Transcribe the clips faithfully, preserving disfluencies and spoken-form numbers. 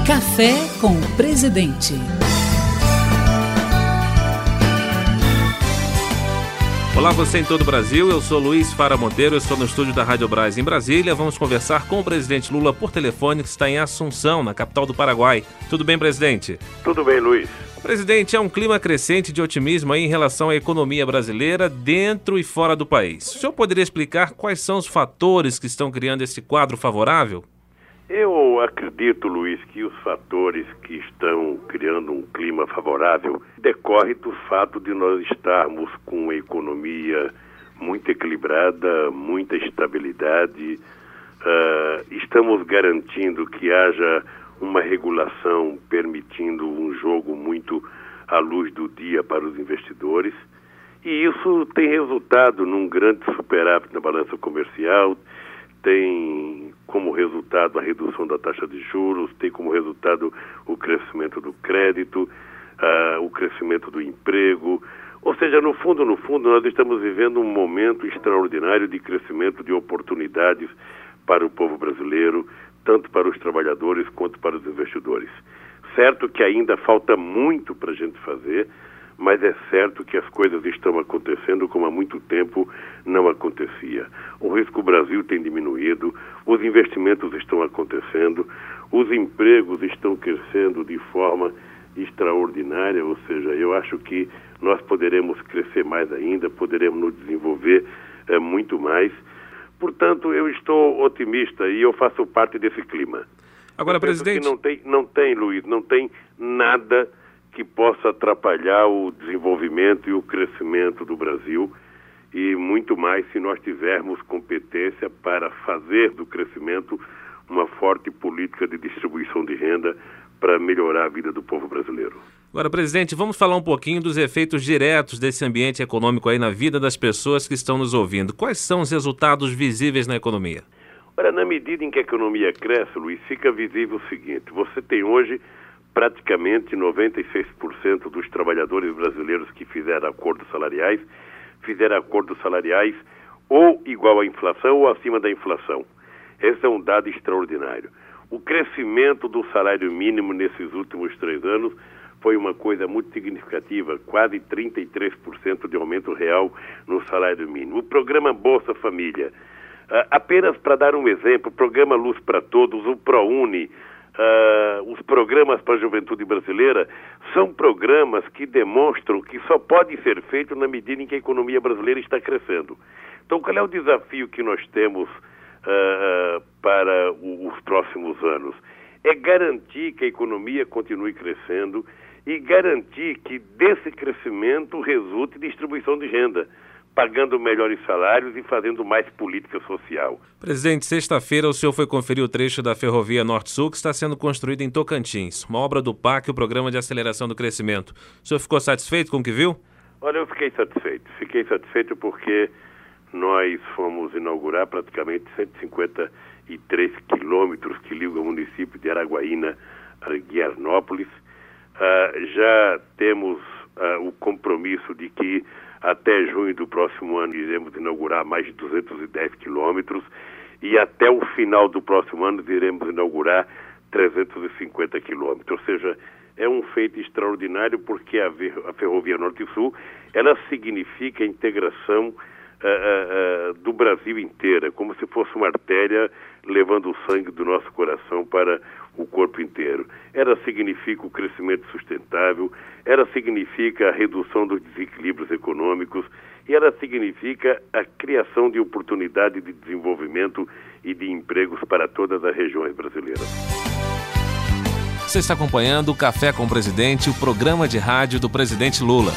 Café com o Presidente. Olá, você em todo o Brasil, eu sou Luiz Fara Monteiro, eu estou no estúdio da Rádio Brás em Brasília. Vamos conversar com o presidente Lula por telefone, que está em Assunção, na capital do Paraguai. Tudo bem, presidente? Tudo bem, Luiz. Presidente, há um clima crescente de otimismo aí em relação à economia brasileira dentro e fora do país. O senhor poderia explicar quais são os fatores que estão criando esse quadro favorável? Eu acredito, Luiz, que os fatores que estão criando um clima favorável decorrem do fato de nós estarmos com uma economia muito equilibrada, muita estabilidade. Uh, estamos garantindo que haja uma regulação permitindo um jogo muito à luz do dia para os investidores. E isso tem resultado num grande superávit na balança comercial, tem como resultado a redução da taxa de juros, tem como resultado o crescimento do crédito, uh, o crescimento do emprego. Ou seja, no fundo, no fundo, nós estamos vivendo um momento extraordinário de crescimento de oportunidades para o povo brasileiro, tanto para os trabalhadores quanto para os investidores. Certo que ainda falta muito para a gente fazer, mas é certo que as coisas estão acontecendo como há muito tempo não acontecia. O risco Brasil tem diminuído, os investimentos estão acontecendo, os empregos estão crescendo de forma extraordinária, ou seja, eu acho que nós poderemos crescer mais ainda, poderemos nos desenvolver é, muito mais. Portanto, eu estou otimista e eu faço parte desse clima. Agora, eu penso presidente... que não tem, não tem, Luiz, não tem nada que possa atrapalhar o desenvolvimento e o crescimento do Brasil, e muito mais se nós tivermos competência para fazer do crescimento uma forte política de distribuição de renda para melhorar a vida do povo brasileiro. Agora, presidente, vamos falar um pouquinho dos efeitos diretos desse ambiente econômico aí na vida das pessoas que estão nos ouvindo. Quais são os resultados visíveis na economia? Olha, na medida em que a economia cresce, Luiz, fica visível o seguinte: você tem hoje praticamente noventa e seis por cento dos trabalhadores brasileiros que fizeram acordos salariais, fizeram acordos salariais ou igual à inflação ou acima da inflação. Esse é um dado extraordinário. O crescimento do salário mínimo nesses últimos três anos foi uma coisa muito significativa, quase trinta e três por cento de aumento real no salário mínimo. O programa Bolsa Família, uh, apenas para dar um exemplo, o programa Luz para Todos, o ProUni, Uh, os programas para a juventude brasileira são programas que demonstram que só pode ser feito na medida em que a economia brasileira está crescendo. Então, qual é o desafio que nós temos uh, para o, os próximos anos? É garantir que a economia continue crescendo e garantir que desse crescimento resulte distribuição de renda, pagando melhores salários e fazendo mais política social. Presidente, sexta-feira o senhor foi conferir o trecho da Ferrovia Norte-Sul que está sendo construída em Tocantins, uma obra do P A C, o Programa de Aceleração do Crescimento. O senhor ficou satisfeito com o que viu? Olha, eu fiquei satisfeito. Fiquei satisfeito porque nós fomos inaugurar praticamente cento e cinquenta e três quilômetros que ligam o município de Araguaína a Guiarnópolis. Uh, já temos uh, o compromisso de que até junho do próximo ano iremos inaugurar mais de duzentos e dez quilômetros e até o final do próximo ano iremos inaugurar trezentos e cinquenta quilômetros. Ou seja, é um feito extraordinário porque a, a Ferrovia Norte-Sul, ela significa a integração uh, uh, uh, do Brasil inteiro, como se fosse uma artéria levando o sangue do nosso coração para o corpo inteiro. Ela significa o crescimento sustentável, ela significa a redução dos desequilíbrios econômicos e ela significa a criação de oportunidade de desenvolvimento e de empregos para todas as regiões brasileiras. Você está acompanhando o Café com o Presidente, o programa de rádio do presidente Lula.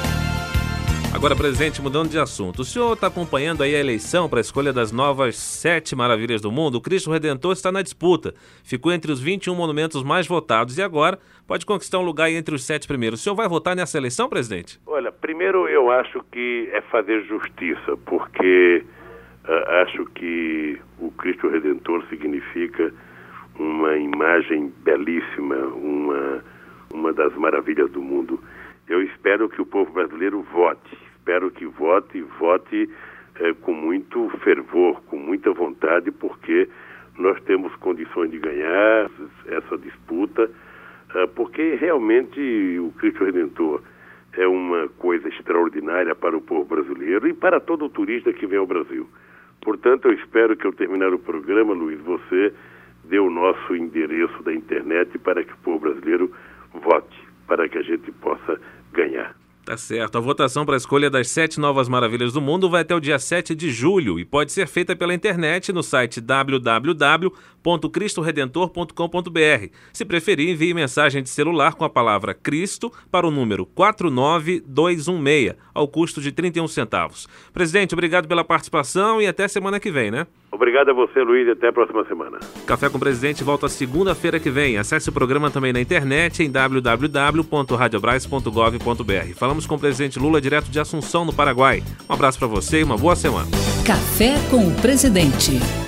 Agora, presidente, mudando de assunto, o senhor está acompanhando aí a eleição para a escolha das novas sete maravilhas do mundo? O Cristo Redentor está na disputa, ficou entre os vinte e um monumentos mais votados e agora pode conquistar um lugar entre os sete primeiros. O senhor vai votar nessa eleição, presidente? Olha, primeiro eu acho que é fazer justiça, porque uh, acho que o Cristo Redentor significa uma imagem belíssima, uma, uma das maravilhas do mundo. Eu espero que o povo brasileiro vote, espero que vote, vote eh, com muito fervor, com muita vontade, porque nós temos condições de ganhar essa disputa, porque realmente o Cristo Redentor é uma coisa extraordinária para o povo brasileiro e para todo o turista que vem ao Brasil. Portanto, eu espero que ao terminar o programa, Luiz, você dê o nosso endereço da internet para que o povo brasileiro vote, para que a gente possa ganhar. Tá certo. A votação para a escolha das sete novas maravilhas do mundo vai até o dia sete de julho e pode ser feita pela internet no site w w w ponto cristo redentor ponto com ponto b r. Se preferir, envie mensagem de celular com a palavra Cristo para o número quatro nove dois um seis, ao custo de trinta e um centavos. Presidente, obrigado pela participação e até semana que vem, né? Obrigado a você, Luiz, e até a próxima semana. Café com o Presidente volta segunda-feira que vem. Acesse o programa também na internet em w w w ponto radiobras ponto gov ponto b r. Falamos com o presidente Lula direto de Assunção, no Paraguai. Um abraço para você e uma boa semana. Café com o Presidente.